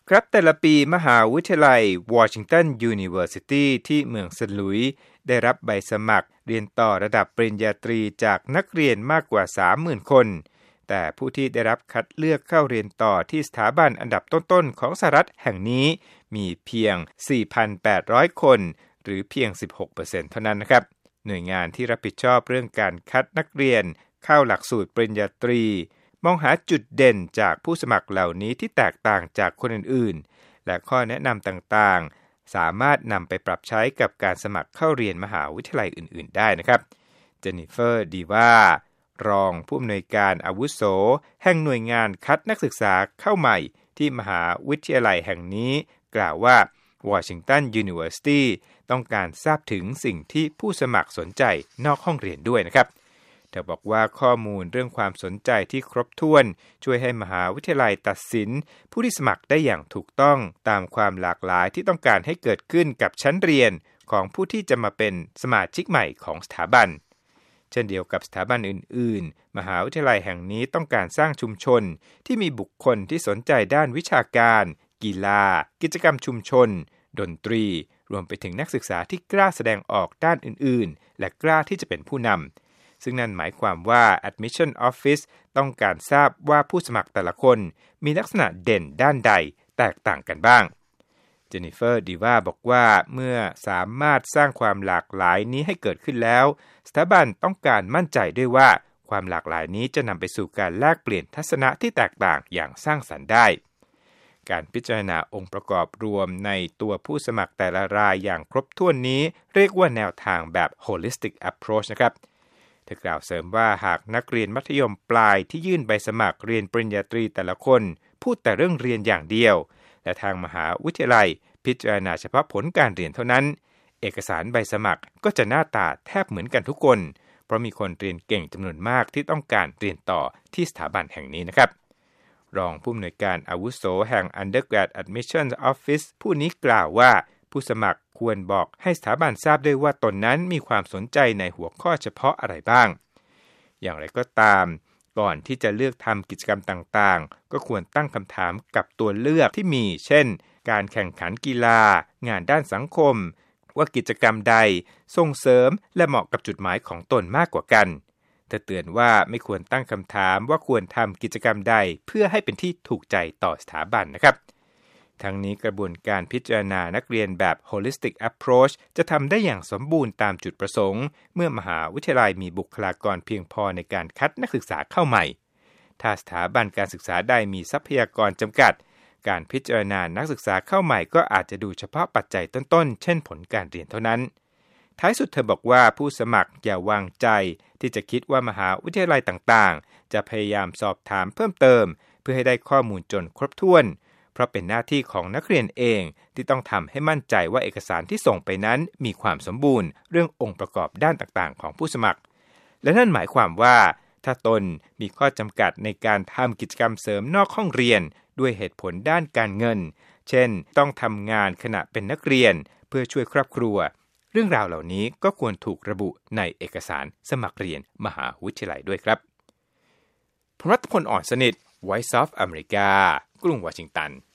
ครับแต่ละปีมหาวิทยาลัยวอชิงตันยูนิเวอร์ซิตี้ที่เมืองเซนต์หลุยส์ได้รับใบสมัครเรียนต่อระดับปริญญาตรีจากนักเรียนมากกว่า 30,000 คนแต่ผู้ที่ได้รับคัดเลือกเข้าเรียนต่อที่สถาบันอันดับต้นๆของสหรัฐแห่งนี้มีเพียง 4,800 คนหรือเพียง 16% เท่านั้นนะครับหน่วยงานที่รับผิดชอบเรื่องการคัดนักเรียนเข้าหลักสูตรปริญญาตรีมองหาจุดเด่นจากผู้สมัครเหล่านี้ที่แตกต่างจากคนอื่นๆและข้อแนะนำต่างๆสามารถนำไปปรับใช้กับการสมัครเข้าเรียนมหาวิทยาลัยอื่นๆได้นะครับเจนนิเฟอร์ดีวารองผู้อำนวยการอาวุโสแห่งหน่วยงานคัดนักศึกษาเข้าใหม่ที่มหาวิทยาลัยแห่งนี้กล่าวว่าวอชิงตันยูนิเวอร์ซิตี้ต้องการทราบถึงสิ่งที่ผู้สมัครสนใจนอกห้องเรียนด้วยนะครับเธอบอกว่าข้อมูลเรื่องความสนใจที่ครบถ้วนช่วยให้มหาวิทยาลัยตัดสินผู้ที่สมัครได้อย่างถูกต้องตามความหลากหลายที่ต้องการให้เกิดขึ้นกับชั้นเรียนของผู้ที่จะมาเป็นสมาชิกใหม่ของสถาบันเช่นเดียวกับสถาบันอื่นๆมหาวิทยาลัยแห่งนี้ต้องการสร้างชุมชนที่มีบุคคลที่สนใจด้านวิชาการกีฬากิจกรรมชุมชนดนตรีรวมไปถึงนักศึกษาที่กล้าแสดงออกด้านอื่นๆและกล้าที่จะเป็นผู้นำซึ่งนั่นหมายความว่า Admission Office ต้องการทราบว่าผู้สมัครแต่ละคนมีลักษณะเด่นด้านใดแตกต่างกันบ้างเจนนิเฟอร์ดีว่าบอกว่าเมื่อสามารถสร้างความหลากหลายนี้ให้เกิดขึ้นแล้วสถาบันต้องการมั่นใจด้วยว่าความหลากหลายนี้จะนำไปสู่การแลกเปลี่ยนทัศนะที่แตกต่างอย่างสร้างสรรค์ได้การพิจารณาองค์ประกอบรวมในตัวผู้สมัครแต่ละรายอย่างครบถ้วนนี้เรียกว่าแนวทางแบบ holistic approach นะครับเธอกล่าวเสริมว่าหากนักเรียนมัธยมปลายที่ยื่นใบสมัครเรียนปริญญาตรีแต่ละคนพูดแต่เรื่องเรียนอย่างเดียวและทางมหาวิทยาลัยพิจารณาเฉพาะผลการเรียนเท่านั้นเอกสารใบสมัครก็จะหน้าตาแทบเหมือนกันทุกคนเพราะมีคนเรียนเก่งจำนวนมากที่ต้องการเรียนต่อที่สถาบันแห่งนี้นะครับรองผู้อำนวยการอาวุโสแห่ง Undergrad Admissions Office ผู้นี้กล่าวว่าผู้สมัครควรบอกให้สถาบันทราบด้วยว่าตนนั้นมีความสนใจในหัวข้อเฉพาะอะไรบ้างอย่างไรก็ตามก่อนที่จะเลือกทำกิจกรรมต่างๆก็ควรตั้งคำถามกับตัวเลือกที่มีเช่นการแข่งขันกีฬางานด้านสังคมว่ากิจกรรมใดส่งเสริมและเหมาะกับจุดหมายของตนมากกว่ากันเธอเตือนว่าไม่ควรตั้งคำถามว่าควรทำกิจกรรมใดเพื่อให้เป็นที่ถูกใจต่อสถาบันนะครับทั้งนี้กระบวนการพิจารณานักเรียนแบบ holistic approach จะทำได้อย่างสมบูรณ์ตามจุดประสงค์เมื่อมหาวิทยาลัยมีบุคลากรเพียงพอในการคัดนักศึกษาเข้าใหม่ถ้าสถาบันการศึกษาใดมีทรัพยากรจำกัดการพิจารณานักศึกษาเข้าใหม่ก็อาจจะดูเฉพาะปัจจัยต้นๆเช่นผลการเรียนเท่านั้นท้ายสุดเธอบอกว่าผู้สมัครอย่าวางใจที่จะคิดว่ามหาวิทยาลัยต่างๆจะพยายามสอบถามเพิ่มเติมเพื่อให้ได้ข้อมูลจนครบถ้วนเพราะเป็นหน้าที่ของนักเรียนเองที่ต้องทำให้มั่นใจว่าเอกสารที่ส่งไปนั้นมีความสมบูรณ์เรื่ององค์ประกอบด้านต่างๆของผู้สมัครและนั่นหมายความว่าถ้าตนมีข้อจำกัดในการทำกิจกรรมเสริมนอกห้องเรียนด้วยเหตุผลด้านการเงินเช่นต้องทำงานขณะเป็นนักเรียนเพื่อช่วยครอบครัวเรื่องราวเหล่านี้ก็ควรถูกระบุในเอกสารสมัครเรียนมหาวิทยาลัยด้วยครับพล รัตพล อ่อนสนิท Voice of America กรุงวอชิงตัน